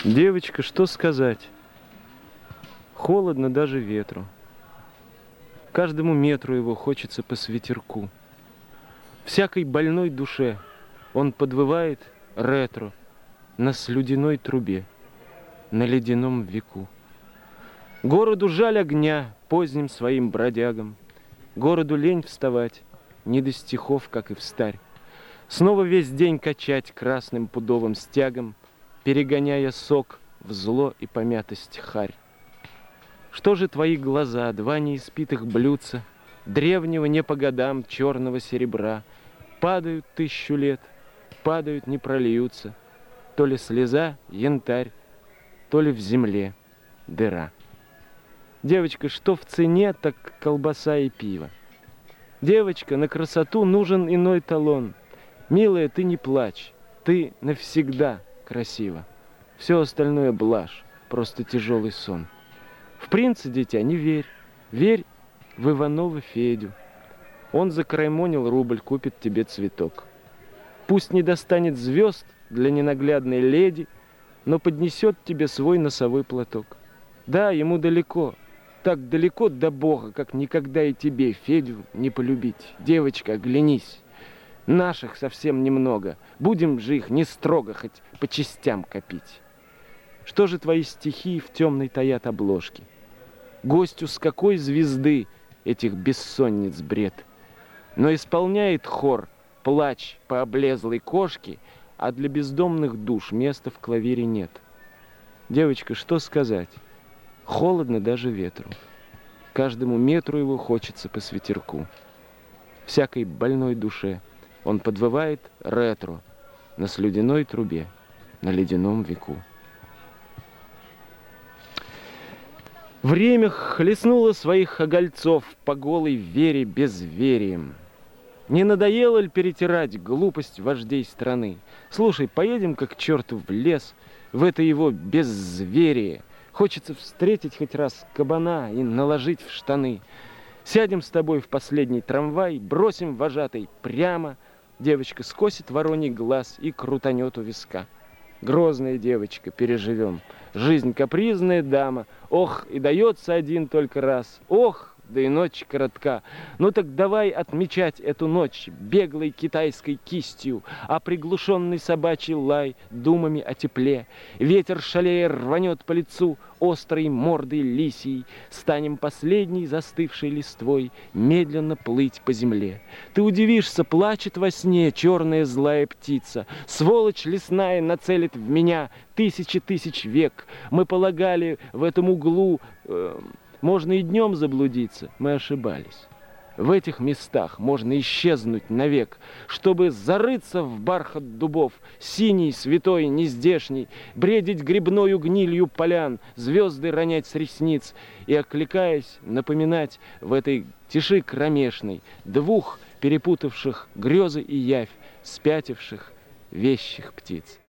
Девочка, что сказать? Холодно даже ветру. Каждому метру его хочется по ветерку. Всякой больной душе он подвывает ретро на слюдяной трубе, на ледяном веку. Городу жаль огня поздним своим бродягам, городу лень вставать, не до стихов, как и встарь. Снова весь день качать красным пудовым стягом, перегоняя сок в зло и помятость харь. Что же твои глаза, два неиспитых блюдца, древнего не по годам черного серебра, падают 1000 лет, падают, не прольются, то ли слеза, янтарь, то ли в земле дыра. Девочка, что в цене, так колбаса и пиво. Девочка, на красоту нужен иной талон. Милая, ты не плачь, ты навсегда красива. Все остальное блажь, просто тяжелый сон. В принца, дитя, не верь. Верь в Иванова Федю. Он закраймонил рубль, купит тебе цветок. Пусть не достанет звезд для ненаглядной леди, но поднесет тебе свой носовой платок. Да, ему далеко, так далеко до Бога, как никогда и тебе, Федю, не полюбить. Девочка, оглянись. Наших совсем немного. Будем же их не строго, хоть по частям копить. Что же твои стихи в темной таят обложки? Гостю с какой звезды этих бессонниц бред? Но исполняет хор плач по облезлой кошке, а для бездомных душ места в клавире нет. Девочка, что сказать? Холодно даже ветру. Каждому метру его хочется по ветерку. Всякой больной душе он подвывает ретро на слюдяной трубе, на ледяном веку. Время хлестнуло своих огольцов по голой вере безверием. Не надоело ли перетирать глупость вождей страны? Слушай, поедем-ка к черту в лес, в это его беззверие. Хочется встретить хоть раз кабана и наложить в штаны. Сядем с тобой в последний трамвай, бросим вожатой прямо. Девочка скосит вороний глаз и крутанет у виска. Грозная девочка, переживем. Жизнь капризная дама. Ох, и дается один только раз. Ох, да и ночь коротка. Ну так давай отмечать эту ночь беглой китайской кистью, а приглушенный собачий лай думами о тепле. Ветер шалея рванет по лицу острой мордой лисьей. Станем последней застывшей листвой медленно плыть по земле. Ты удивишься, плачет во сне черная злая птица. Сволочь лесная нацелит в меня тысячи тысяч век. Мы полагали в этом углу... Можно и днем заблудиться, мы ошибались. В этих местах можно исчезнуть навек, чтобы зарыться в бархат дубов, синий, святой, нездешний, бредить грибною гнилью полян, звезды ронять с ресниц и, окликаясь, напоминать в этой тиши кромешной двух перепутавших грезы и явь, спятивших вещих птиц.